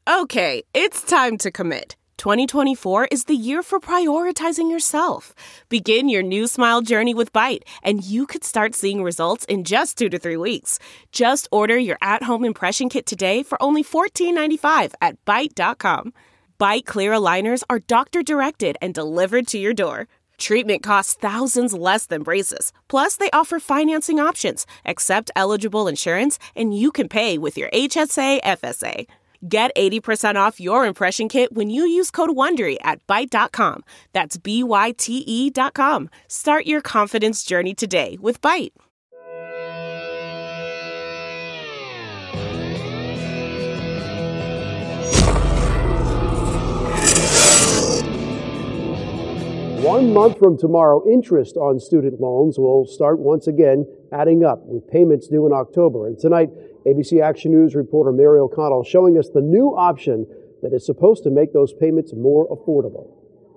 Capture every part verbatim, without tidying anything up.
Okay, it's time to commit. twenty twenty-four is the year for prioritizing yourself. Begin your new smile journey with Byte, and you could start seeing results in just two to three weeks. Just order your at-home impression kit today for only fourteen ninety-five at byte dot com. Byte clear aligners are doctor-directed and delivered to your door. Treatment costs thousands less than braces. Plus, they offer financing options, accept eligible insurance, and you can pay with your H S A F S A. Get eighty percent off your impression kit when you use code WONDERY at byte dot com. That's B Y T E dot com. Start your confidence journey today with Byte. One month from tomorrow, interest on student loans will start once again adding up with payments due in October. And tonight, A B C Action News reporter Mary O'Connell showing us the new option that is supposed to make those payments more affordable.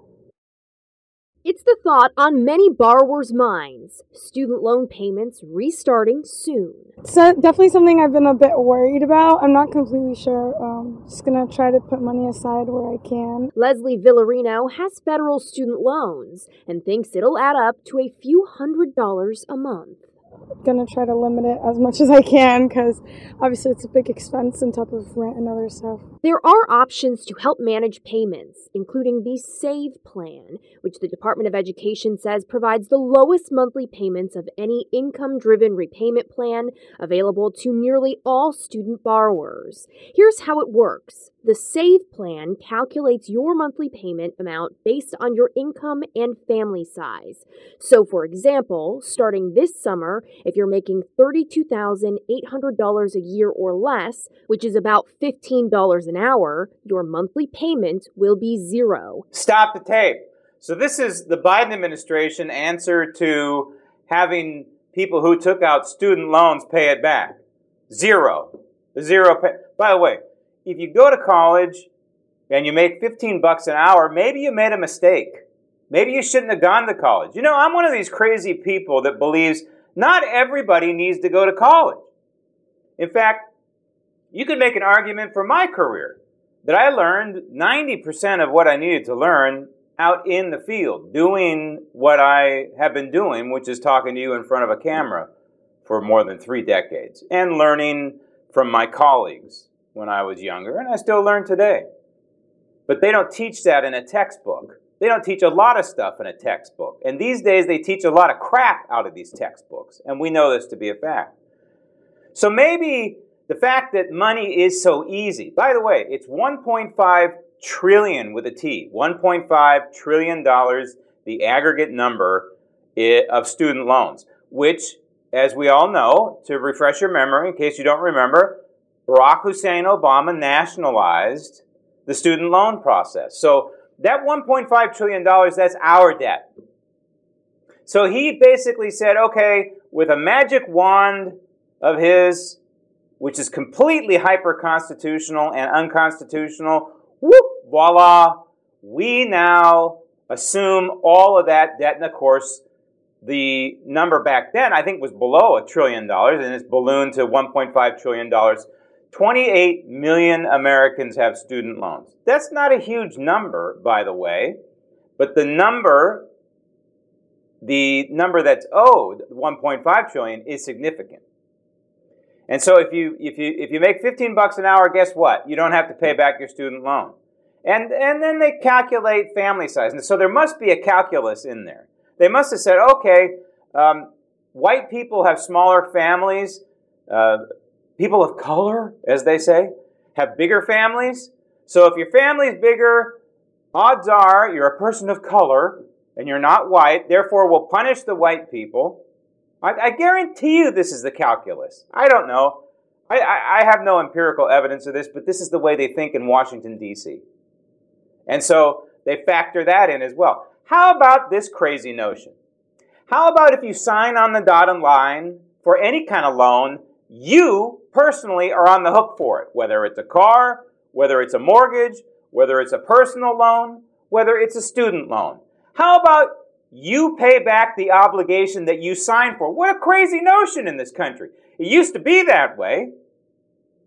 It's the thought on many borrowers' minds. Student loan payments restarting soon. It's definitely something I've been a bit worried about. I'm not completely sure. Um, just going to try to put money aside where I can. Leslie Villarino has federal student loans and thinks it'll add up to a few hundred dollars a month. Gonna try to limit it as much as I can because obviously it's a big expense on top of rent and other stuff. There are options to help manage payments, including the SAVE plan, which the Department of Education says provides the lowest monthly payments of any income-driven repayment plan available to nearly all student borrowers. Here's how it works. The SAVE plan calculates your monthly payment amount based on your income and family size. So, for example, starting this summer, if you're making thirty-two thousand eight hundred dollars a year or less, which is about fifteen dollars an hour, your monthly payment will be zero. Stop the tape. So this is the Biden administration answer to having people who took out student loans pay it back. Zero. Zero pay. By the way, if you go to college and you make fifteen bucks an hour, maybe you made a mistake. Maybe you shouldn't have gone to college. You know, I'm one of these crazy people that believes not everybody needs to go to college. In fact, you could make an argument for my career that I learned ninety percent of what I needed to learn out in the field, doing what I have been doing, which is talking to you in front of a camera for more than three decades, and learning from my colleagues when I was younger, and I still learn today. But they don't teach that in a textbook. They don't teach a lot of stuff in a textbook. And these days they teach a lot of crap out of these textbooks, and we know this to be a fact. So maybe the fact that money is so easy, by the way, it's one point five trillion with a T, one point five trillion dollars, the aggregate number of student loans, which, as we all know, to refresh your memory, in case you don't remember, Barack Hussein Obama nationalized the student loan process. So that one point five trillion dollars, that's our debt. So he basically said, okay, with a magic wand of his, which is completely hyper-constitutional and unconstitutional, whoop, voila, we now assume all of that debt. And of course, the number back then, I think, was below a trillion dollars, and it's ballooned to one point five trillion dollars. twenty-eight million Americans have student loans. That's not a huge number, by the way, but the number, the number that's owed, one point five trillion dollars, is significant. And so if you if you if you make fifteen bucks an hour, guess what? You don't have to pay back your student loan. And and then they calculate family size. And so there must be a calculus in there. They must have said, okay, um, white people have smaller families. Uh, people of color, as they say, have bigger families. So if your family's bigger, odds are you're a person of color and you're not white. Therefore, we'll punish the white people. I, I guarantee you this is the calculus. I don't know. I, I, I have no empirical evidence of this, but this is the way they think in Washington, D C And so they factor that in as well. How about this crazy notion? How about if you sign on the dotted line for any kind of loan, you personally are on the hook for it, whether it's a car, whether it's a mortgage, whether it's a personal loan, whether it's a student loan. How about you pay back the obligation that you signed for? What a crazy notion in this country. It used to be that way.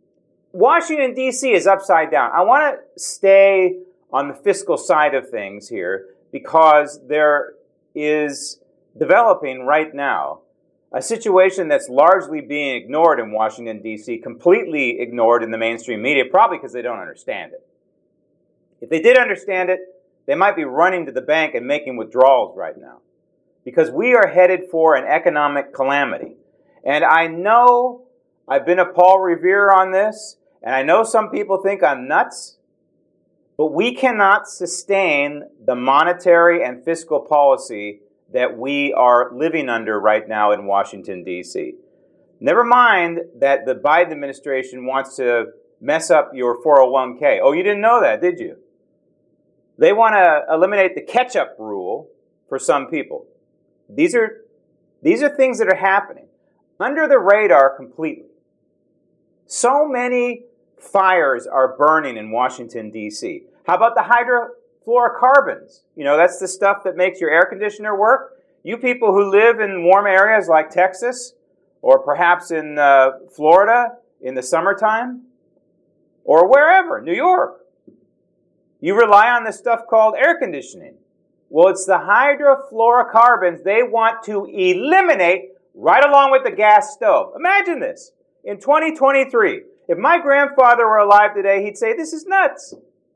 Washington, D C is upside down. I want to stay on the fiscal side of things here because there is developing right now a situation that's largely being ignored in Washington, D C, completely ignored in the mainstream media, probably because they don't understand it. If they did understand it, they might be running to the bank and making withdrawals right now, because we are headed for an economic calamity. And I know I've been a Paul Revere on this, and I know some people think I'm nuts, but we cannot sustain the monetary and fiscal policy that we are living under right now in Washington, D C. Never mind that the Biden administration wants to mess up your four oh one k. Oh, you didn't know that, did you? They want to eliminate the catch-up rule for some people. These are, these are things that are happening under the radar completely. So many fires are burning in Washington, D C. How about the hydrofluorocarbons? You know, that's the stuff that makes your air conditioner work. You people who live in warm areas like Texas, or perhaps in uh, Florida in the summertime, or wherever, New York, you rely on this stuff called air conditioning. Well, it's the hydrofluorocarbons they want to eliminate right along with the gas stove. Imagine this. In twenty twenty-three, if my grandfather were alive today, he'd say, this is nuts.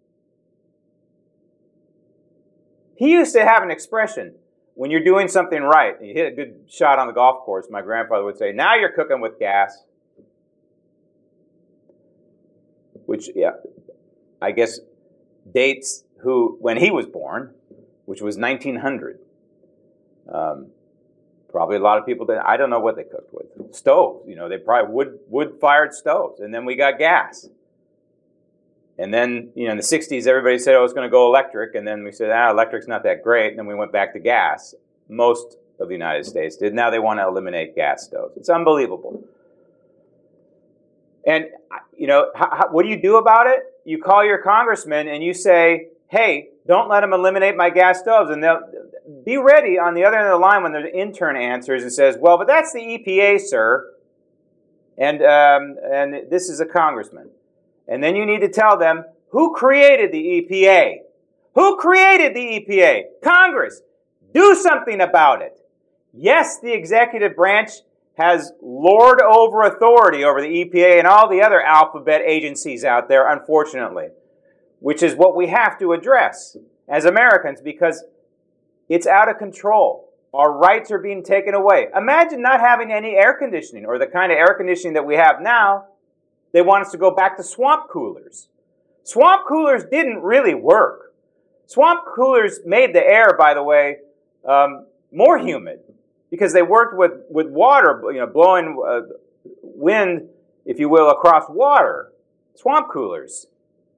He used to have an expression, when you're doing something right, you hit a good shot on the golf course, my grandfather would say, now you're cooking with gas. Which, yeah, I guess dates who when he was born, which was nineteen hundred. Um, probably a lot of people didn't. I don't know what they cooked with. Stoves, you know, they probably wood wood-fired stoves. And then we got gas. And then, you know, in the sixties, everybody said, oh, it's going to go electric. And then we said, ah, electric's not that great. And then we went back to gas. Most of the United States did. Now they want to eliminate gas stoves. It's unbelievable. And, you know, how, what do you do about it? You call your congressman and you say, hey, don't let them eliminate my gas stoves. And they'll be ready on the other end of the line when the intern answers and says, well, but that's the E P A, sir. And, um, and this is a congressman. And then you need to tell them, who created the E P A? Who created the E P A? Congress. Do something about it. Yes, the executive branch has lord over authority over the E P A and all the other alphabet agencies out there, unfortunately, which is what we have to address as Americans because it's out of control. Our rights are being taken away. Imagine not having any air conditioning or the kind of air conditioning that we have now. They want us to go back to swamp coolers. Swamp coolers didn't really work. Swamp coolers made the air, by the way, um, more humid because they worked with, with water, you know, blowing uh, wind, if you will, across water. Swamp coolers.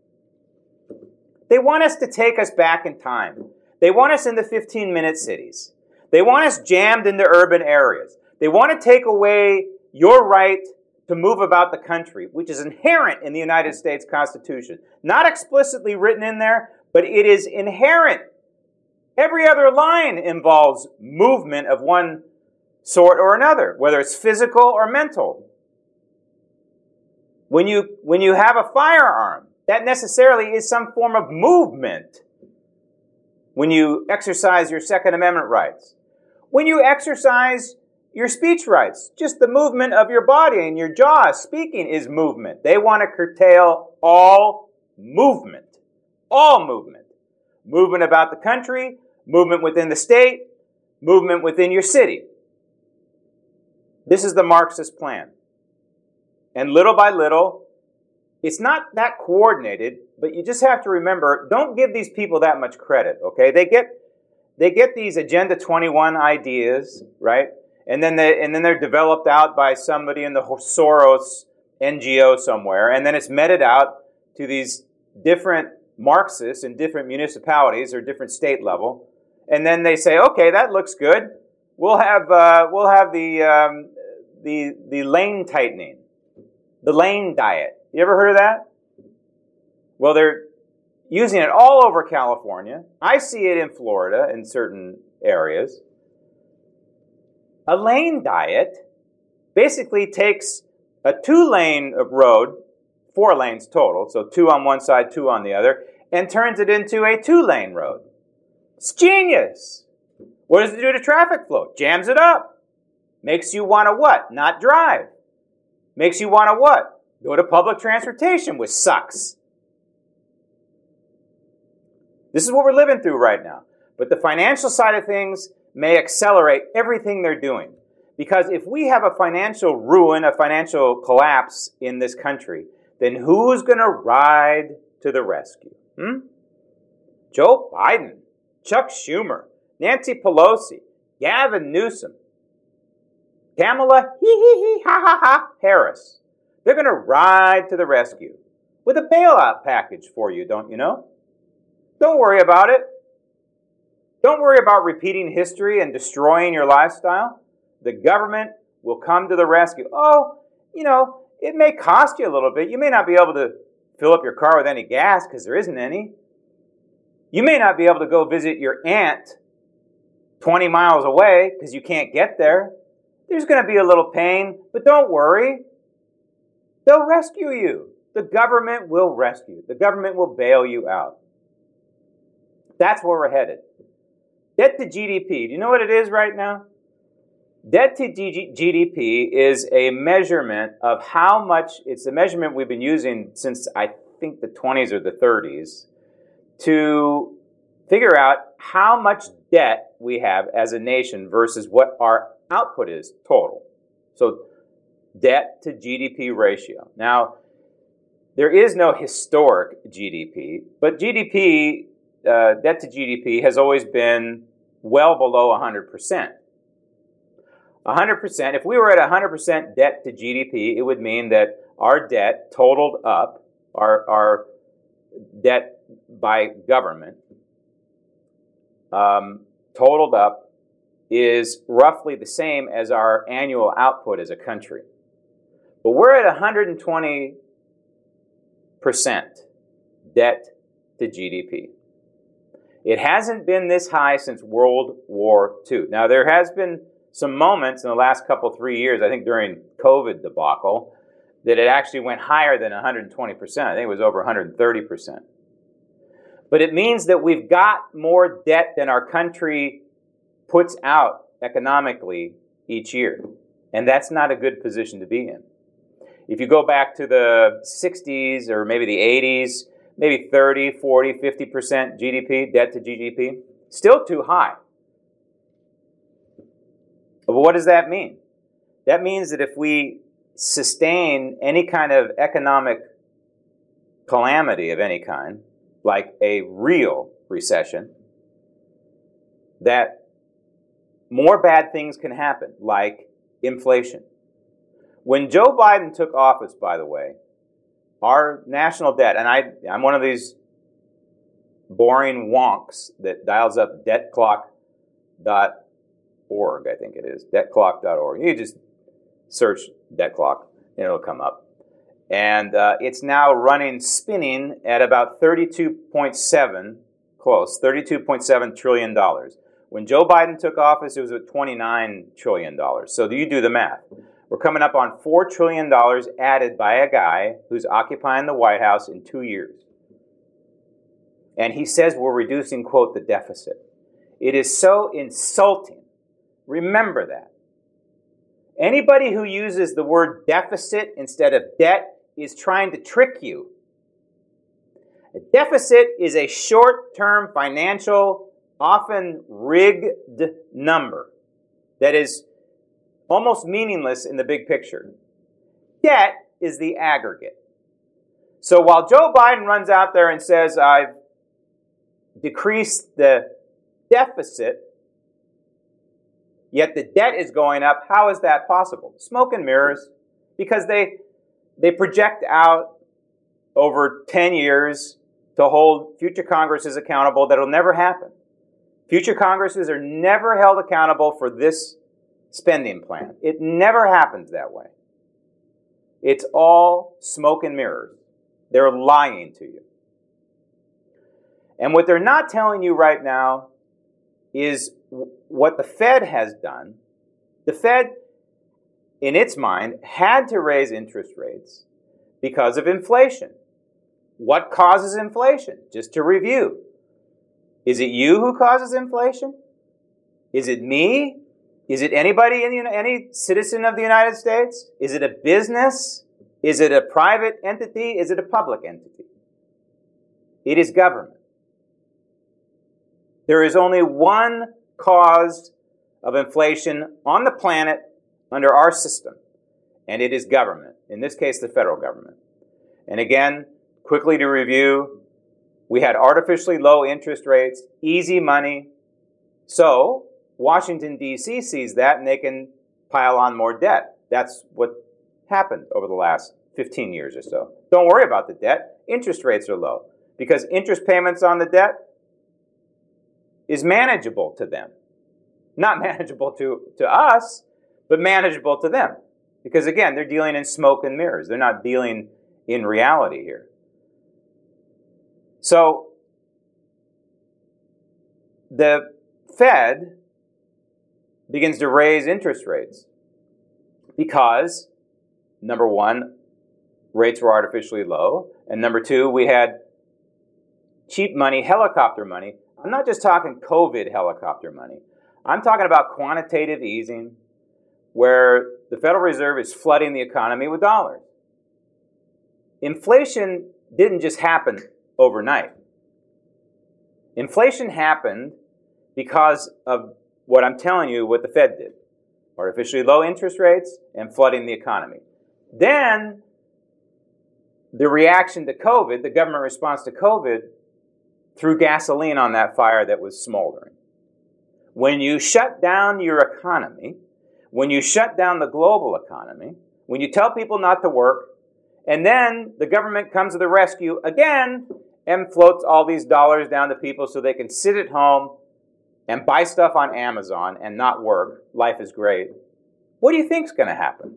They want us to take us back in time. They want us in the fifteen-minute cities. They want us jammed into urban areas. They want to take away your right to move about the country, which is inherent in the United States Constitution. Not explicitly written in there, but it is inherent. Every other line involves movement of one sort or another, whether it's physical or mental. When you, when you have a firearm, that necessarily is some form of movement. When you exercise your Second Amendment rights. When you exercise your speech rights, just the movement of your body and your jaw, speaking is movement. They want to curtail all movement. All movement. Movement about the country, movement within the state, movement within your city. This is the Marxist plan. And little by little, it's not that coordinated, but you just have to remember, don't give these people that much credit, okay? They get, they get these Agenda twenty-one ideas, right? And then, they, and then they're developed out by somebody in the Soros N G O somewhere, and then it's meted out to these different Marxists in different municipalities or different state level, and then they say, okay, that looks good. We'll have uh, we'll have the um, the the lane tightening, the lane diet. You ever heard of that? Well, they're using it all over California. I see it in Florida in certain areas. A lane diet basically takes a two-lane road four lanes total, so two on one side, two on the other, and turns it into a two-lane road. It's genius. What does it do to traffic flow? Jams it up. Makes you want to what? Not drive. Makes you want to what? Go to public transportation, which sucks. This is what we're living through right now. But the financial side of things may accelerate everything they're doing. Because if we have a financial ruin, a financial collapse in this country, then who's going to ride to the rescue? Hmm? Joe Biden, Chuck Schumer, Nancy Pelosi, Gavin Newsom, Kamala hee hee hee ha ha ha Harris. They're going to ride to the rescue with a bailout package for you, don't you know? Don't worry about it. Don't worry about repeating history and destroying your lifestyle. The government will come to the rescue. Oh, you know, it may cost you a little bit. You may not be able to fill up your car with any gas because there isn't any. You may not be able to go visit your aunt twenty miles away because you can't get there. There's going to be a little pain, but don't worry. They'll rescue you. The government will rescue. The government will bail you out. That's where we're headed. Debt to G D P. Do you know what it is right now? Debt to G D P is a measurement of how much, it's a measurement we've been using since I think the twenties or the thirties to figure out how much debt we have as a nation versus what our output is total. So debt to G D P ratio. Now, there is no historic G D P, but G D P, uh, debt to G D P has always been well below one hundred percent. one hundred percent, if we were at one hundred percent debt to G D P, it would mean that our debt totaled up, our, our debt by government, um, totaled up is roughly the same as our annual output as a country. But we're at one hundred twenty percent debt to G D P. It hasn't been this high since World War Two. Now, there has been some moments in the last couple, three years, I think during COVID debacle, that it actually went higher than one hundred twenty percent. I think it was over one hundred thirty percent. But it means that we've got more debt than our country puts out economically each year. And that's not a good position to be in. If you go back to the sixties or maybe the eighties, maybe thirty, forty, fifty percent G D P, debt to G D P, still too high. But what does that mean? That means that if we sustain any kind of economic calamity of any kind, like a real recession, that more bad things can happen, like inflation. When Joe Biden took office, by the way, our national debt, and I, I'm one of these boring wonks that dials up debt clock dot org, I think it is, debt clock dot org. You just search debt clock, and it'll come up. And uh, it's now running, spinning at about thirty-two point seven, close, thirty-two point seven trillion dollars. When Joe Biden took office, it was at twenty-nine trillion dollars. So you do the math. We're coming up on four trillion dollars added by a guy who's occupying the White House in two years. And he says we're reducing, quote, the deficit. It is so insulting. Remember that. Anybody who uses the word deficit instead of debt is trying to trick you. A deficit is a short-term financial, often rigged number that is almost meaningless in the big picture. Debt is the aggregate. So while Joe Biden runs out there and says, I've decreased the deficit, yet the debt is going up, how is that possible? Smoke and mirrors, because they they project out over ten years to hold future Congresses accountable. That'll never happen. Future Congresses are never held accountable for this spending plan. It never happens that way. It's all smoke and mirrors. They're lying to you. And what they're not telling you right now is what the Fed has done. The Fed, in its mind, had to raise interest rates because of inflation. What causes inflation? Just to review. Is it you who causes inflation? Is it me? Is it anybody, in the, any citizen of the United States? Is it a business? Is it a private entity? Is it a public entity? It is government. There is only one cause of inflation on the planet under our system, and it is government. In this case, the federal government. And again, quickly to review, we had artificially low interest rates, easy money. So Washington, D C sees that and they can pile on more debt. That's what happened over the last fifteen years or so. Don't worry about the debt. Interest rates are low because interest payments on the debt is manageable to them. Not manageable to, to us, but manageable to them. Because again, they're dealing in smoke and mirrors. They're not dealing in reality here. So the Fed begins to raise interest rates because, number one, rates were artificially low, and number two, we had cheap money, helicopter money. I'm not just talking COVID helicopter money. I'm talking about quantitative easing, where the Federal Reserve is flooding the economy with dollars. Inflation didn't just happen overnight. Inflation happened because of what I'm telling you, what the Fed did. Artificially low interest rates and flooding the economy. Then, the reaction to COVID, the government response to COVID, threw gasoline on that fire that was smoldering. When you shut down your economy, when you shut down the global economy, when you tell people not to work, and then the government comes to the rescue again and floats all these dollars down to people so they can sit at home and buy stuff on Amazon and not work. Life is great. What do you think's going to happen?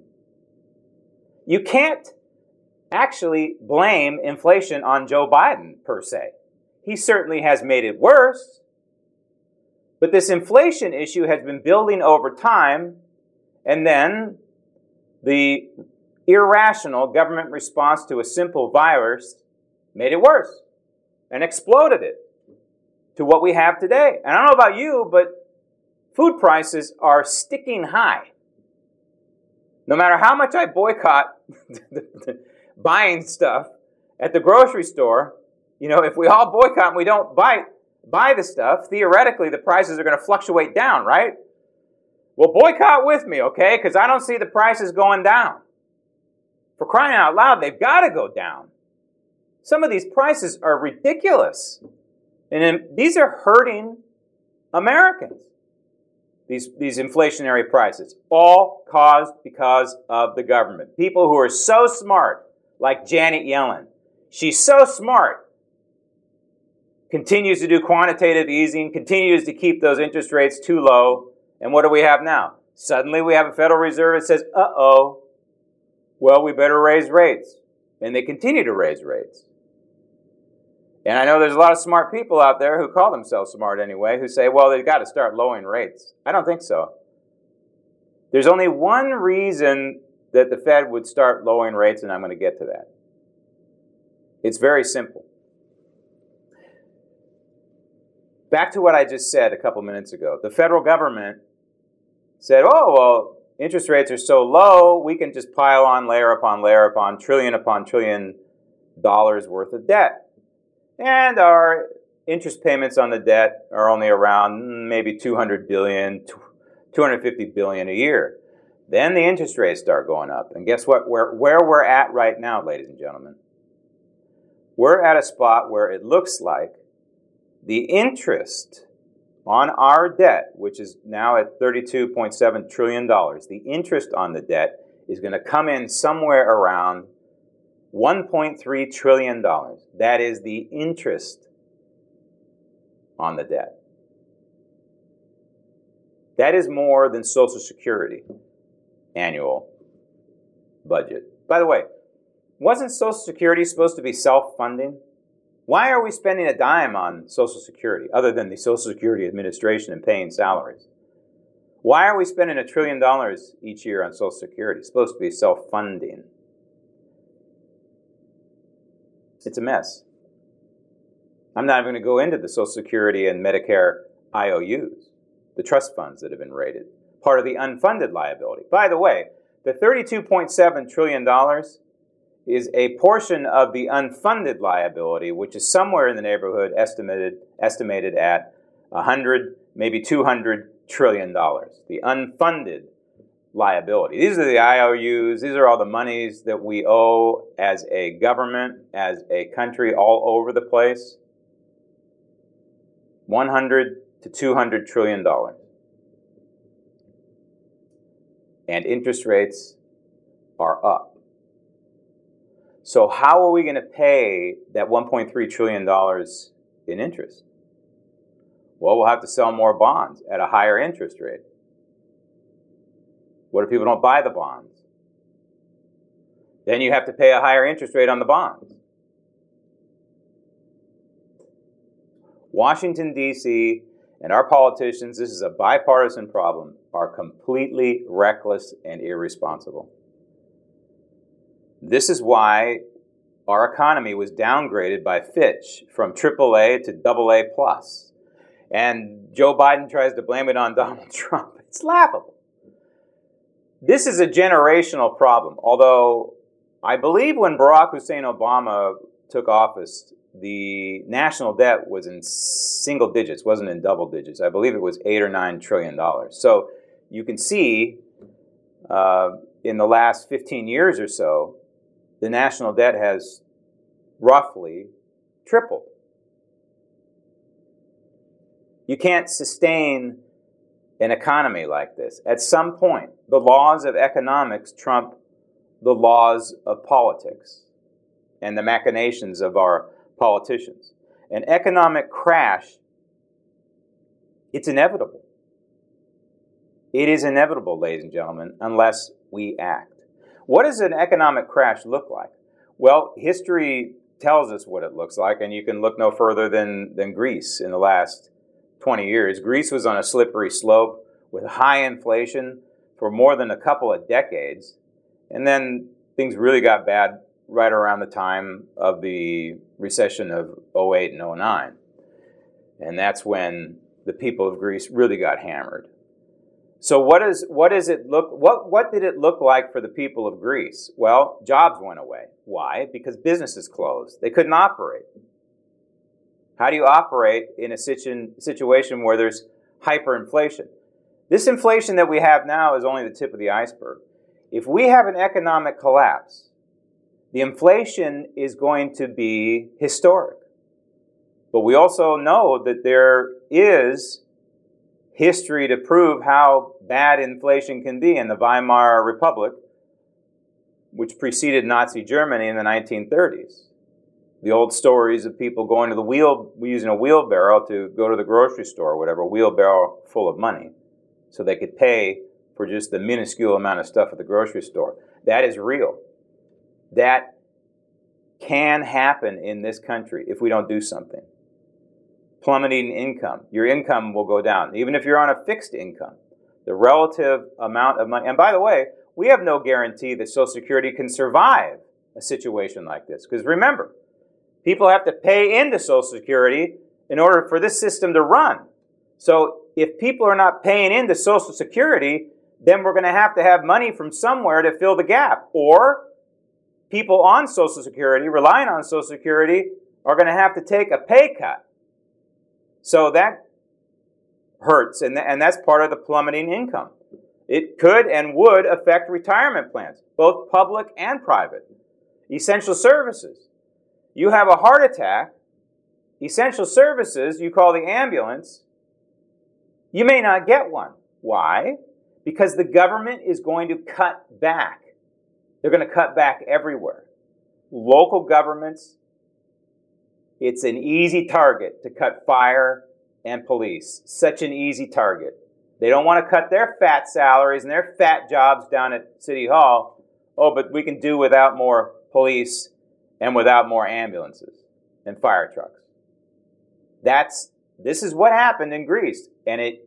You can't actually blame inflation on Joe Biden, per se. He certainly has made it worse. But this inflation issue has been building over time, and then the irrational government response to a simple virus made it worse and exploded it to what we have today. And I don't know about you, but food prices are sticking high. No matter how much I boycott buying stuff at the grocery store, you know, if we all boycott and we don't buy, buy the stuff, theoretically the prices are going to fluctuate down, right? Well, boycott with me, okay? Because I don't see the prices going down. For crying out loud, they've got to go down. Some of these prices are ridiculous. And in, these are hurting Americans, these, these inflationary prices, all caused because of the government. People who are so smart, like Janet Yellen. She's so smart, continues to do quantitative easing, continues to keep those interest rates too low. And what do we have now? Suddenly we have a Federal Reserve that says, uh-oh, well, we better raise rates. And they continue to raise rates. And I know there's a lot of smart people out there who call themselves smart anyway, who say, well, they've got to start lowering rates. I don't think so. There's only one reason that the Fed would start lowering rates, and I'm going to get to that. It's very simple. Back to what I just said a couple minutes ago. The federal government said, oh, well, interest rates are so low, we can just pile on layer upon layer upon trillion upon trillion dollars worth of debt. And our interest payments on the debt are only around maybe two hundred billion dollars, two hundred fifty billion dollars a year. Then the interest rates start going up. And guess what? Where, where we're at right now, ladies and gentlemen, we're at a spot where it looks like the interest on our debt, which is now at thirty-two point seven trillion dollars, the interest on the debt is going to come in somewhere around one point three trillion dollars. That is the interest on the debt. That is more than Social Security annual budget. By the way, wasn't Social Security supposed to be self-funding? Why are we spending a dime on Social Security, other than the Social Security Administration and paying salaries? Why are we spending a trillion dollars each year on Social Security? It's supposed to be self-funding. It's a mess. I'm not even going to go into the Social Security and Medicare I O Us, the trust funds that have been raided, part of the unfunded liability. By the way, the thirty-two point seven trillion dollars is a portion of the unfunded liability, which is somewhere in the neighborhood estimated estimated at one hundred, maybe two hundred trillion dollars. The unfunded liability. These are the I O Us. These are all the monies that we owe as a government, as a country, all over the place. one hundred to two hundred trillion dollars. And interest rates are up. So how are we going to pay that one point three trillion dollars in interest? Well, we'll have to sell more bonds at a higher interest rate. What if people don't buy the bonds? Then you have to pay a higher interest rate on the bonds. Washington, D C, and our politicians, this is a bipartisan problem, are completely reckless and irresponsible. This is why our economy was downgraded by Fitch from triple A to double A plus. And Joe Biden tries to blame it on Donald Trump. It's laughable. This is a generational problem, although I believe when Barack Hussein Obama took office, the national debt was in single digits, wasn't in double digits. I believe it was eight or nine trillion dollars. So you can see uh, in the last fifteen years or so, the national debt has roughly tripled. You can't sustain an economy like this. At some point, the laws of economics trump the laws of politics and the machinations of our politicians. An economic crash, it's inevitable. It is inevitable, ladies and gentlemen, unless we act. What does an economic crash look like? Well, history tells us what it looks like, and you can look no further than, than Greece in the last twenty years. Greece was on a slippery slope with high inflation for more than a couple of decades, and then things really got bad right around the time of the recession of oh eight and oh nine. And that's when the people of Greece really got hammered. So what is what does it look what what did it look like for the people of Greece? Well, jobs went away. Why? Because businesses closed. They couldn't operate. How do you operate in a situ- situation where there's hyperinflation? This inflation that we have now is only the tip of the iceberg. If we have an economic collapse, the inflation is going to be historic. But we also know that there is history to prove how bad inflation can be in the Weimar Republic, which preceded Nazi Germany in the nineteen thirties. The old stories of people going to the wheel, using a wheelbarrow to go to the grocery store or whatever, a wheelbarrow full of money, so they could pay for just the minuscule amount of stuff at the grocery store. That is real. That can happen in this country if we don't do something. Plummeting income. Your income will go down. Even if you're on a fixed income, the relative amount of money. And by the way, we have no guarantee that Social Security can survive a situation like this. Because remember, people have to pay into Social Security in order for this system to run. So if people are not paying into Social Security, then we're going to have to have money from somewhere to fill the gap. Or people on Social Security, relying on Social Security, are going to have to take a pay cut. So that hurts, and, th- and that's part of the plummeting income. It could and would affect retirement plans, both public and private. Essential services. You have a heart attack, essential services, you call the ambulance, you may not get one. Why? Because the government is going to cut back. They're going to cut back everywhere. Local governments, it's an easy target to cut fire and police. Such an easy target. They don't want to cut their fat salaries and their fat jobs down at City Hall. Oh, but we can do without more police and without more ambulances and fire trucks. That's, this is what happened in Greece. And it,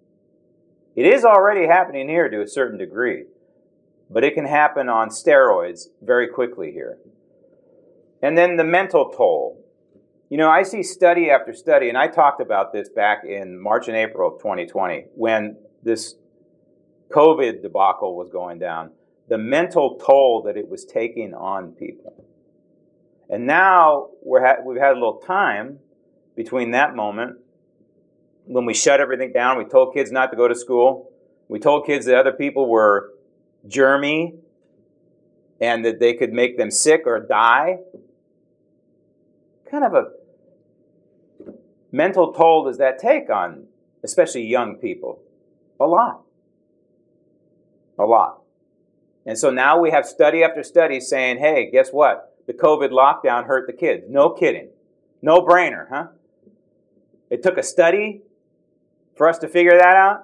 it is already happening here to a certain degree. But it can happen on steroids very quickly here. And then the mental toll. You know, I see study after study, and I talked about this back in March and April of twenty twenty when this COVID debacle was going down, the mental toll that it was taking on people. And now we're ha- we've had a little time between that moment when we shut everything down, we told kids not to go to school, we told kids that other people were germy and that they could make them sick or die. Kind of a mental toll does that take on especially young people? A lot. A lot. And so now we have study after study saying, hey, guess what? The COVID lockdown hurt the kids. No kidding. No brainer, huh? It took a study for us to figure that out.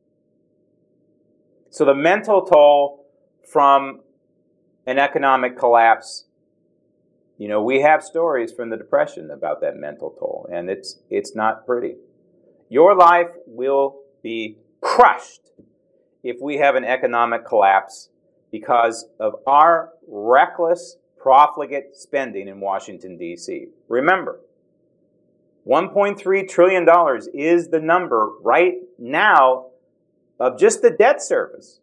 So the mental toll from an economic collapse, you know, we have stories from the Depression about that mental toll, and it's it's not pretty. Your life will be crushed if we have an economic collapse because of our reckless, profligate spending in Washington, D C Remember, one point three trillion dollars is the number right now of just the debt service.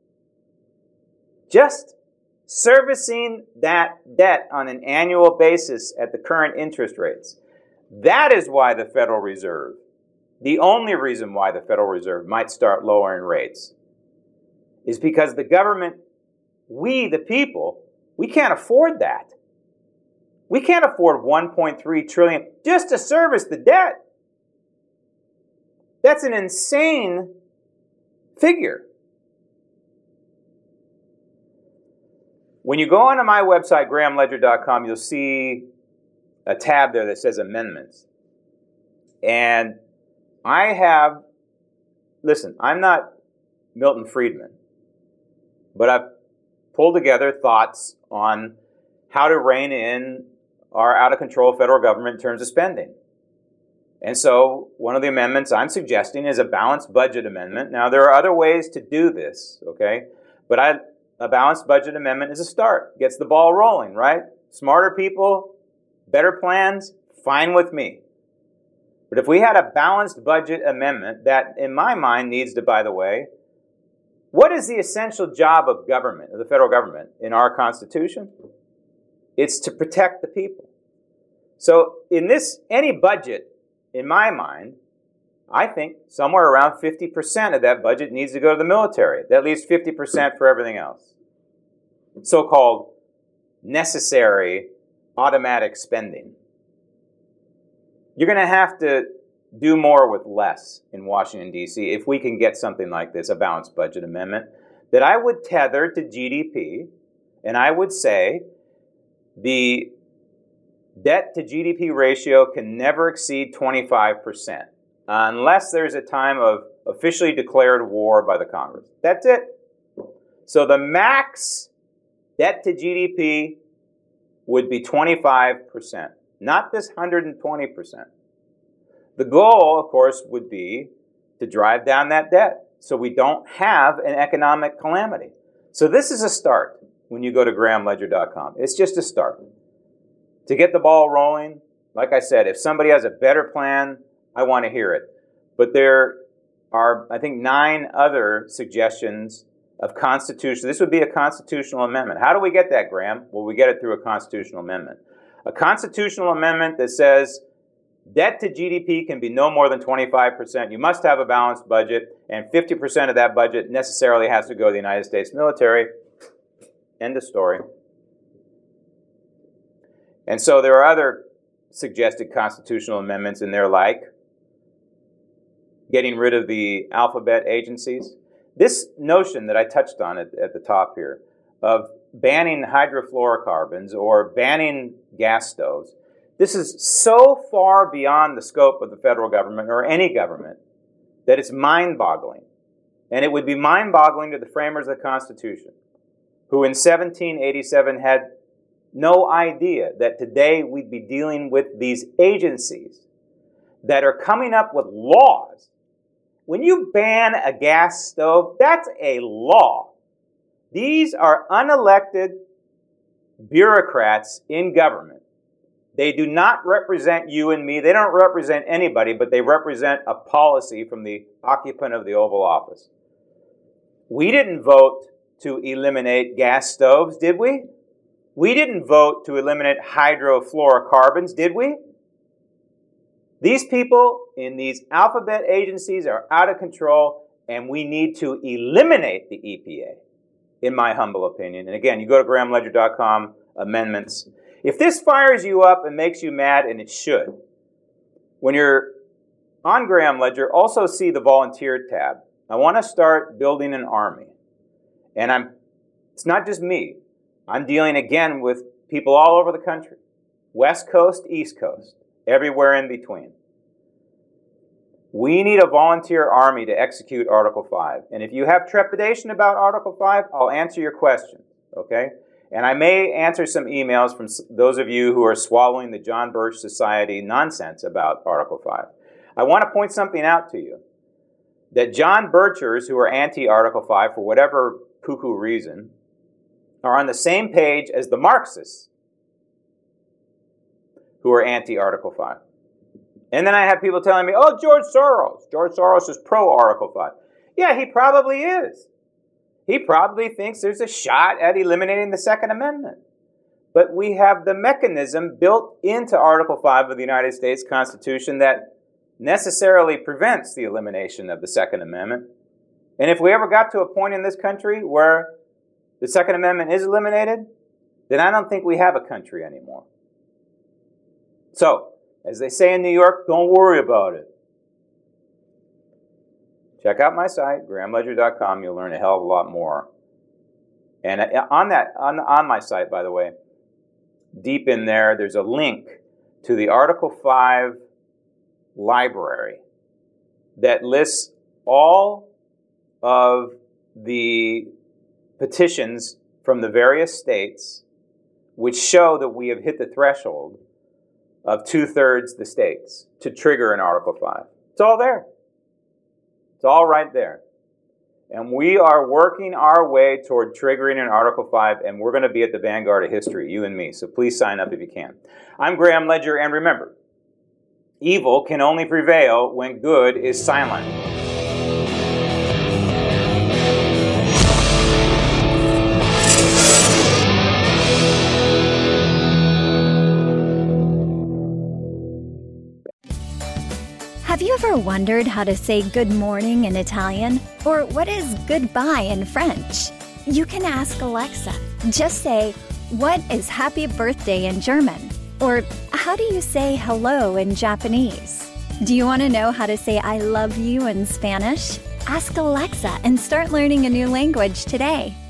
Just servicing that debt on an annual basis at the current interest rates. That is why the Federal Reserve, the only reason why the Federal Reserve might start lowering rates, is because the government, we the people, we can't afford that. We can't afford one point three trillion dollars just to service the debt. That's an insane figure. When you go onto my website, graham ledger dot com, you'll see a tab there that says amendments. And I have, listen, I'm not Milton Friedman, but I've pulled together thoughts on how to rein in our out-of-control federal government in terms of spending. And so one of the amendments I'm suggesting is a balanced budget amendment. Now, there are other ways to do this, okay? But I, a balanced budget amendment is a start. Gets the ball rolling, right? Smarter people, better plans, fine with me. But if we had a balanced budget amendment that, in my mind, needs to, by the way, what is the essential job of government, of the federal government, in our Constitution? It's to protect the people. So in this, any budget, in my mind, I think somewhere around fifty percent of that budget needs to go to the military. That leaves fifty percent for everything else. So-called necessary automatic spending. You're going to have to do more with less in Washington, D C if we can get something like this, a balanced budget amendment, that I would tether to G D P, and I would say the debt to G D P ratio can never exceed twenty-five percent unless there's a time of officially declared war by the Congress. That's it. So the max debt to G D P would be twenty-five percent, not this one hundred twenty percent. The goal, of course, would be to drive down that debt so we don't have an economic calamity. So this is a start when you go to graham ledger dot com. It's just a start. To get the ball rolling, like I said, if somebody has a better plan, I want to hear it. But there are, I think, nine other suggestions of constitution. This would be a constitutional amendment. How do we get that, Graham? Well, we get it through a constitutional amendment. A constitutional amendment that says debt to G D P can be no more than twenty-five percent. You must have a balanced budget, and fifty percent of that budget necessarily has to go to the United States military. End of story. And so there are other suggested constitutional amendments in there, like getting rid of the alphabet agencies. This notion that I touched on at, at the top here of banning hydrofluorocarbons or banning gas stoves, this is so far beyond the scope of the federal government or any government that it's mind-boggling. And it would be mind-boggling to the framers of the Constitution, who in seventeen eighty-seven had no idea that today we'd be dealing with these agencies that are coming up with laws. When you ban a gas stove, that's a law. These are unelected bureaucrats in government They do not represent you and me. They don't represent anybody, but they represent a policy from the occupant of the Oval Office. We didn't vote to eliminate gas stoves, did we? We didn't vote to eliminate hydrofluorocarbons, did we? These people in these alphabet agencies are out of control, and we need to eliminate the E P A, in my humble opinion. And again, you go to graham ledger dot com, amendments. If this fires you up and makes you mad, and it should, when you're on Graham Ledger, also see the volunteer tab. I want to start building an army. And I'm, it's not just me. I'm dealing again with people all over the country. West Coast, East Coast, everywhere in between. We need a volunteer army to execute Article five. And if you have trepidation about Article five, I'll answer your question, okay? And I may answer some emails from those of you who are swallowing the John Birch Society nonsense about Article five. I want to point something out to you. That John Birchers, who are anti-Article five for whatever cuckoo reason, are on the same page as the Marxists, who are anti-Article five. And then I have people telling me, oh, George Soros. George Soros is pro-Article five. Yeah, he probably is. He probably thinks there's a shot at eliminating the Second Amendment. But we have the mechanism built into Article five of the United States Constitution that necessarily prevents the elimination of the Second Amendment. And if we ever got to a point in this country where the Second Amendment is eliminated, then I don't think we have a country anymore. So, as they say in New York, don't worry about it. Check out my site, graham ledger dot com. You'll learn a hell of a lot more. And on that, on, on my site, by the way, deep in there, there's a link to the Article five library that lists all of the petitions from the various states which show that we have hit the threshold of two-thirds the states to trigger an Article five. It's all there. It's all right there. And we are working our way toward triggering an Article five, and we're going to be at the vanguard of history, you and me. So please sign up if you can. I'm Graham Ledger, and remember, evil can only prevail when good is silent. Have you ever wondered how to say good morning in Italian? Or what is goodbye in French? You can ask Alexa. Just say, what is happy birthday in German? Or how do you say hello in Japanese? Do you want to know how to say I love you in Spanish? Ask Alexa and start learning a new language today.